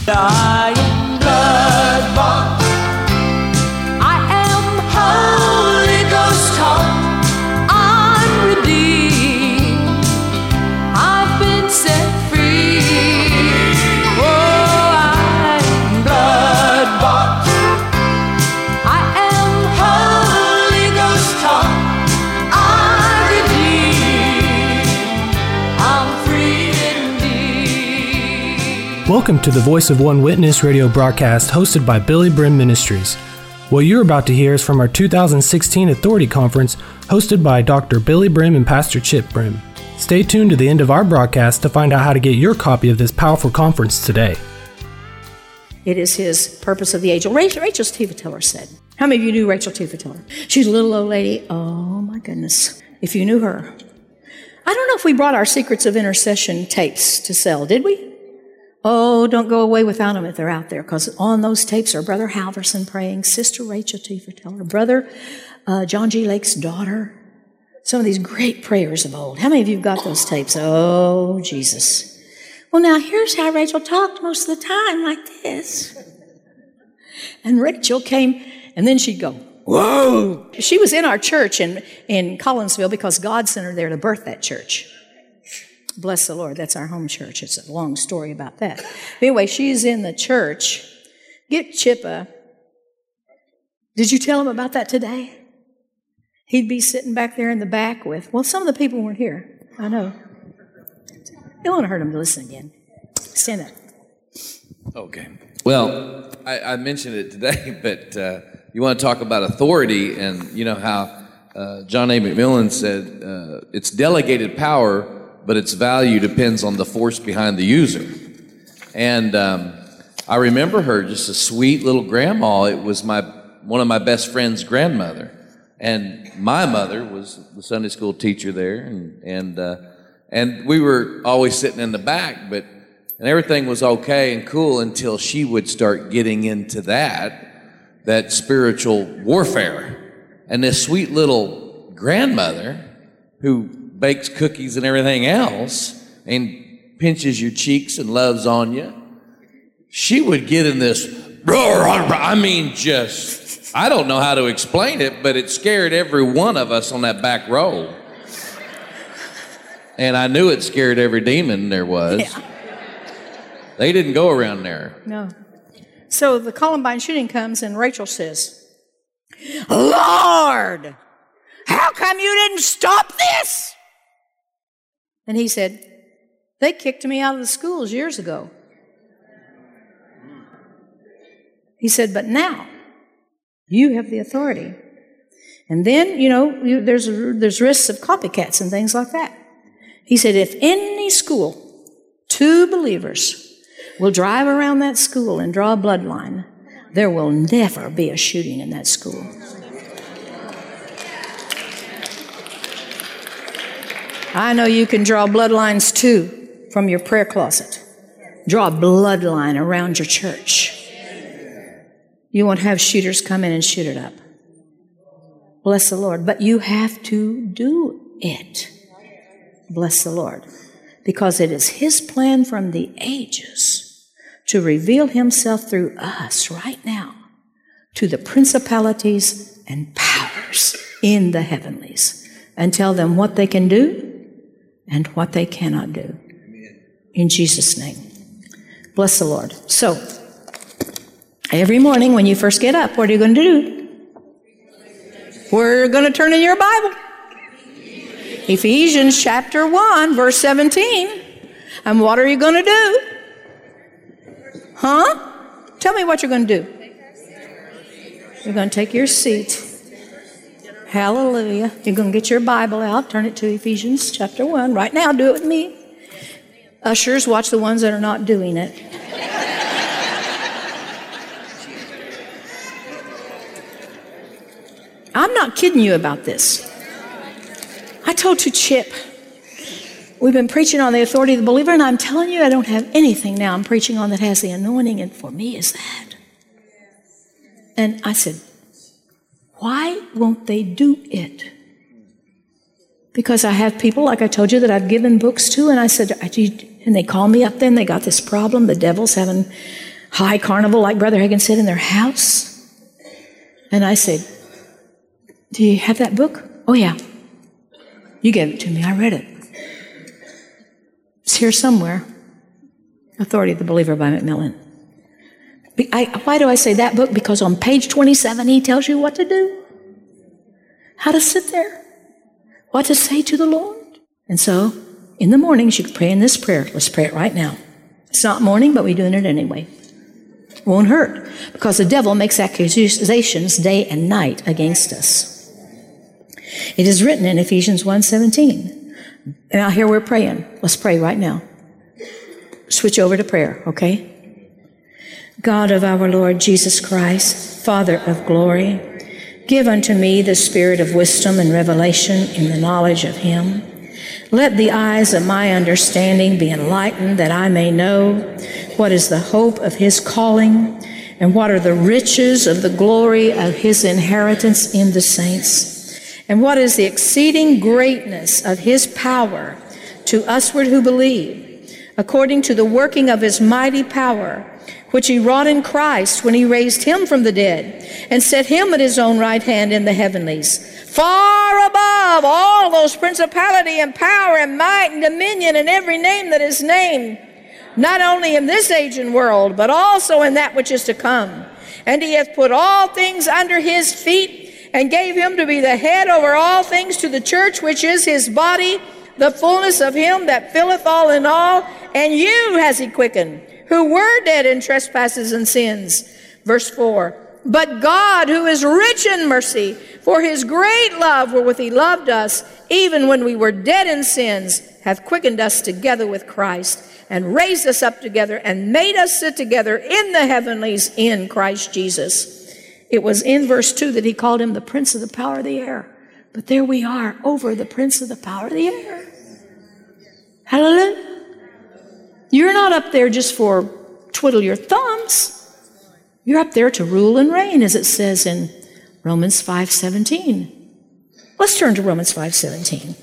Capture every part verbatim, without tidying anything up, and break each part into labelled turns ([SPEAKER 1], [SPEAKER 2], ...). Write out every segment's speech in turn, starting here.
[SPEAKER 1] I am blood-bought. I am Holy Ghost taught. I'm redeemed. I've been set free. Oh, I am blood-bought. I am Holy Ghost taught. I'm redeemed. I'm free indeed.
[SPEAKER 2] Welcome to the Voice of One Witness radio broadcast hosted by Billy Brim Ministries. What you're about to hear is from our two thousand sixteen Authority Conference hosted by Doctor Billy Brim and Pastor Chip Brim. Stay tuned to the end of our broadcast to find out how to get your copy of this powerful conference today.
[SPEAKER 3] It is his purpose of the age. Rachel, Rachel Teefatiller said. How many of you knew Rachel Teefatiller? She's a little old lady. Oh, my goodness. If you knew her. I don't know if we brought our Secrets of Intercession tapes to sell, did we? Oh, don't go away without them if they're out there, because on those tapes are Brother Halverson praying, Sister Rachel Teefatiller, Brother uh, John G. Lake's daughter, some of these great prayers of old. How many of you have got those tapes? Oh, Jesus. Well, now, here's how Rachel talked most of the time, like this. And Rachel came, and then she'd go, whoa! She was in our church in, in Collinsville because God sent her there to birth that church. Bless the Lord. That's our home church. It's a long story about that. But anyway, she's in the church. Get Chippa. Did you tell him about that today? He'd be sitting back there in the back with, well, some of the people weren't here. I know. You don't want to hurt him to listen again. Stand up.
[SPEAKER 4] Okay. Well, I, I mentioned it today, but uh, you want to talk about authority, and you know how uh, John A. McMillan said uh, it's delegated power, but its value depends on the force behind the user. And um, I remember her, just a sweet little grandma. It was my one of my best friend's grandmother, and my mother was the Sunday school teacher there, and and uh, and we were always sitting in the back, but and everything was okay and cool until she would start getting into that that spiritual warfare. And this sweet little grandmother who bakes cookies and everything else and pinches your cheeks and loves on you, she would get in this, I mean, just, I don't know how to explain it, but it scared every one of us on that back row. And I knew it scared every demon there was. Yeah. They didn't go around there.
[SPEAKER 3] No. So the Columbine shooting comes and Rachel says, Lord, how come you didn't stop this? And he said, they kicked me out of the schools years ago. He said, but now you have the authority. And then, you know, you, there's there's risks of copycats and things like that. He said, if any school, two believers will drive around that school and draw a bloodline, there will never be a shooting in that school. I know you can draw bloodlines too from your prayer closet. Draw a bloodline around your church. You won't have shooters come in and shoot it up. Bless the Lord. But you have to do it. Bless the Lord. Because it is His plan from the ages to reveal Himself through us right now to the principalities and powers in the heavenlies and tell them what they can do and what they cannot do. In Jesus' name. Bless the Lord. So, every morning when you first get up, what are you going to do? We're going to turn in your Bible. Ephesians chapter one, verse seventeen. And what are you going to do? Huh? Tell me what you're going to do. You're going to take your seat. Hallelujah. You're going to get your Bible out, turn it to Ephesians chapter one. Right now, do it with me. Ushers, watch the ones that are not doing it. I'm not kidding you about this. I told to Chip, we've been preaching on the authority of the believer, and I'm telling you, I don't have anything now I'm preaching on that has the anointing, and for me is that. And I said, why won't they do it? Because I have people, like I told you, that I've given books to, and I said, and they call me up then, they got this problem, the devil's having high carnival, like Brother Hagin said, in their house. And I said, do you have that book? Oh, yeah. You gave it to me. I read it. It's here somewhere. Authority of the Believer by Macmillan. I, why do I say that book? Because on page twenty-seven, he tells you what to do. How to sit there. What to say to the Lord. And so, in the mornings, you can pray in this prayer. Let's pray it right now. It's not morning, but we're doing it anyway. It won't hurt. Because the devil makes accusations day and night against us. It is written in Ephesians one seventeen. Now here we're praying. Let's pray right now. Switch over to prayer, okay? God of our Lord Jesus Christ, Father of glory, give unto me the spirit of wisdom and revelation in the knowledge of him. Let the eyes of my understanding be enlightened, that I may know what is the hope of his calling, and what are the riches of the glory of his inheritance in the saints, and what is the exceeding greatness of his power to usward who believe, according to the working of his mighty power, which he wrought in Christ when he raised him from the dead and set him at his own right hand in the heavenlies, far above all those principality and power and might and dominion and every name that is named, not only in this age and world, but also in that which is to come. And he hath put all things under his feet and gave him to be the head over all things to the church, which is his body, the fullness of him that filleth all in all. And you has he quickened, who were dead in trespasses and sins. Verse four, but God, who is rich in mercy, for his great love wherewith he loved us, even when we were dead in sins, hath quickened us together with Christ, and raised us up together, and made us sit together in the heavenlies in Christ Jesus. It was in verse two that he called him the prince of the power of the air. But there we are, over the prince of the power of the air. Hallelujah. You're not up there just for twiddle your thumbs. You're up there to rule and reign, as it says in Romans five seventeen. Let's turn to Romans five seventeen.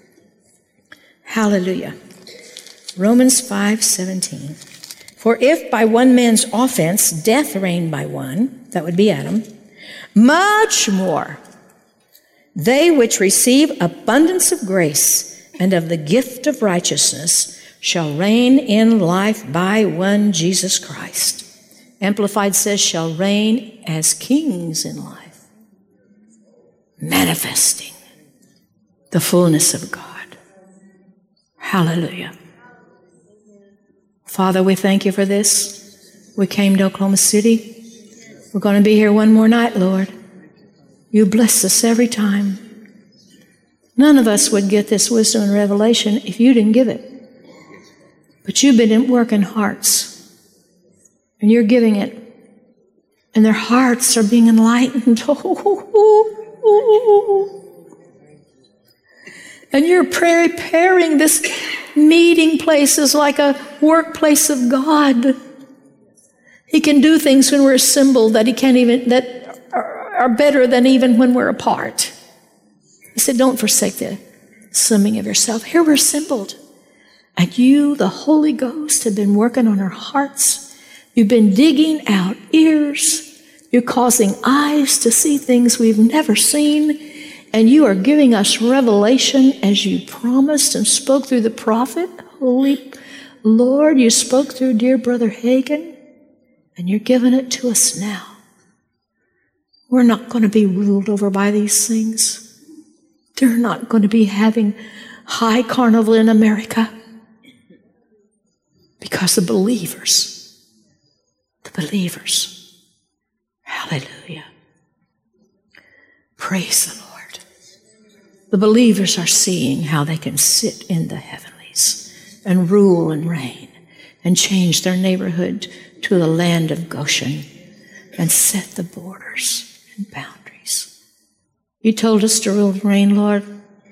[SPEAKER 3] Hallelujah. Romans five seventeen. For if by one man's offense death reigned by one, that would be Adam, much more they which receive abundance of grace and of the gift of righteousness shall reign in life by one Jesus Christ. Amplified says, shall reign as kings in life, manifesting the fullness of God. Hallelujah. Father, we thank you for this. We came to Oklahoma City. We're going to be here one more night, Lord. You bless us every time. None of us would get this wisdom and revelation if you didn't give it. But you've been at work in hearts, and you're giving it, and their hearts are being enlightened. And you're preparing this meeting place as like a workplace of God. He can do things when we're assembled that he can't even, that are, are better than even when we're apart. He said, don't forsake the assembling of yourself. Here we're assembled. And you, the Holy Ghost, have been working on our hearts. You've been digging out ears. You're causing eyes to see things we've never seen. And you are giving us revelation as you promised and spoke through the prophet. Holy Lord, you spoke through dear Brother Hagin, and you're giving it to us now. We're not going to be ruled over by these things. They're not going to be having high carnival in America. Because the believers, the believers, hallelujah, praise the Lord. The believers are seeing how they can sit in the heavenlies and rule and reign and change their neighborhood to the land of Goshen and set the borders and boundaries. You told us to rule and reign, Lord.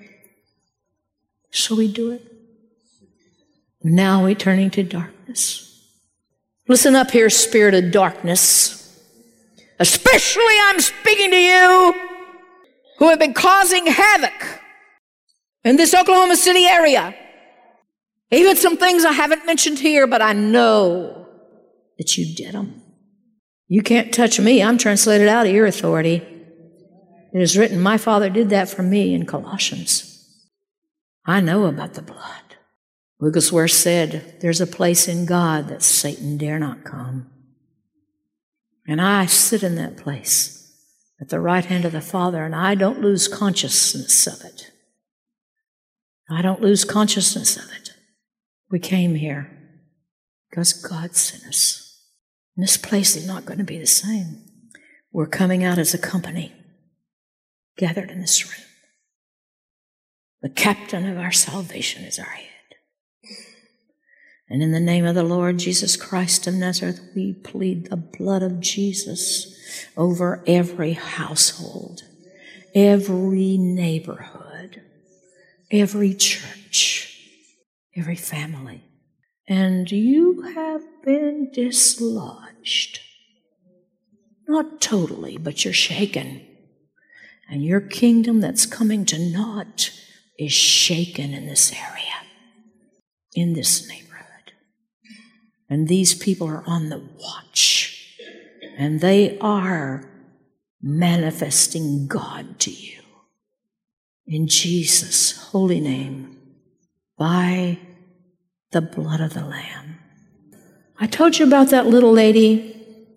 [SPEAKER 3] Shall we do it? Now we're turning to darkness. Listen up here, spirit of darkness. Especially I'm speaking to you who have been causing havoc in this Oklahoma City area. Even some things I haven't mentioned here, but I know that you did them. You can't touch me. I'm translated out of your authority. It is written, my Father did that for me in Colossians. I know about the blood. Wigglesworth said, there's a place in God that Satan dare not come. And I sit in that place at the right hand of the Father, and I don't lose consciousness of it. I don't lose consciousness of it. We came here because God sent us. And this place is not going to be the same. We're coming out as a company, gathered in this room. The captain of our salvation is our head. And in the name of the Lord Jesus Christ of Nazareth, we plead the blood of Jesus over every household, every neighborhood, every church, every family. And you have been dislodged. Not totally, but you're shaken. And your kingdom that's coming to naught is shaken in this area, in this neighborhood. And these people are on the watch, and they are manifesting God to you. In Jesus' holy name, by the blood of the Lamb. I told you about that little lady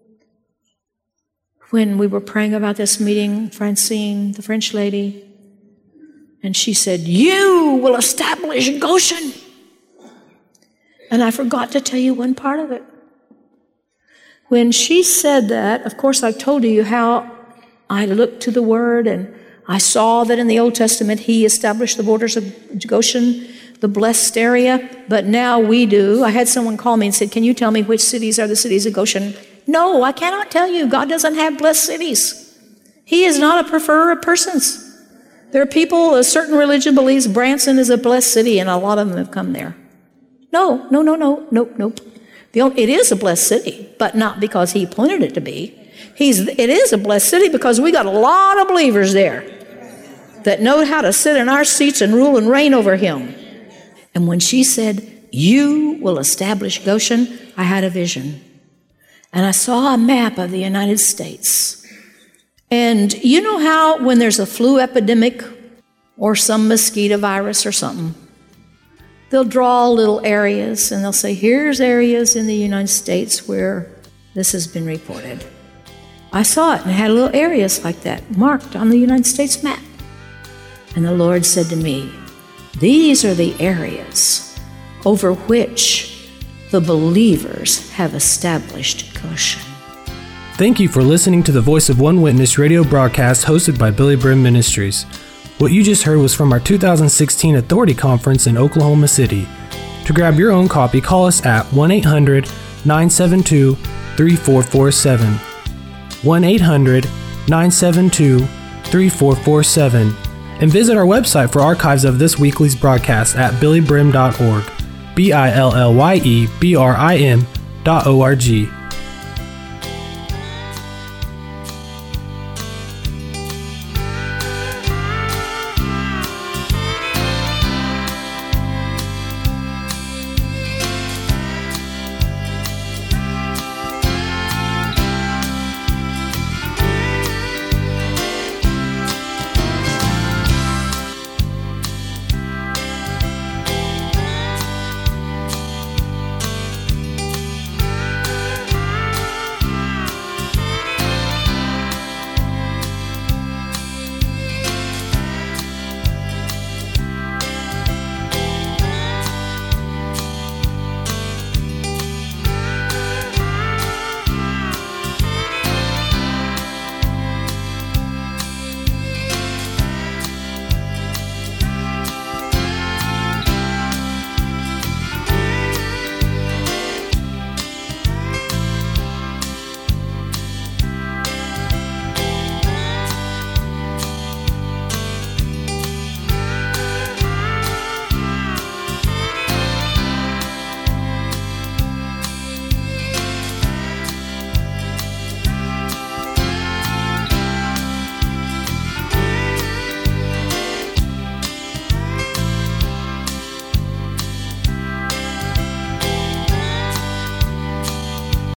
[SPEAKER 3] when we were praying about this meeting, Francine, the French lady, and she said, you will establish Goshen. And I forgot to tell you one part of it. When she said that, of course, I told you how I looked to the Word and I saw that in the Old Testament He established the borders of Goshen, the blessed area, but now we do. I had someone call me and said, can you tell me which cities are the cities of Goshen? No, I cannot tell you. God doesn't have blessed cities. He is not a preferer of persons. There are people, a certain religion believes Branson is a blessed city, and a lot of them have come there. No, no, no, no, nope, nope. The only, it is a blessed city, but not because He appointed it to be. He's, it is a blessed city because we got a lot of believers there that know how to sit in our seats and rule and reign over Him. And when she said, you will establish Goshen, I had a vision. And I saw a map of the United States. And you know how when there's a flu epidemic or some mosquito virus or something, they'll draw little areas and they'll say, here's areas in the United States where this has been reported. I saw it and it had little areas like that marked on the United States map. And the Lord said to me, these are the areas over which the believers have established Goshen.
[SPEAKER 2] Thank you for listening to the Voice of One Witness radio broadcast hosted by Billy Brim Ministries. What you just heard was from our two thousand sixteen Authority Conference in Oklahoma City. To grab your own copy, call us at one eight hundred nine seven two three four four seven. one eight hundred nine seven two three four four seven. And visit our website for archives of this weekly's broadcast at billy brim dot org. B I L L Y E B R I M dot O R G.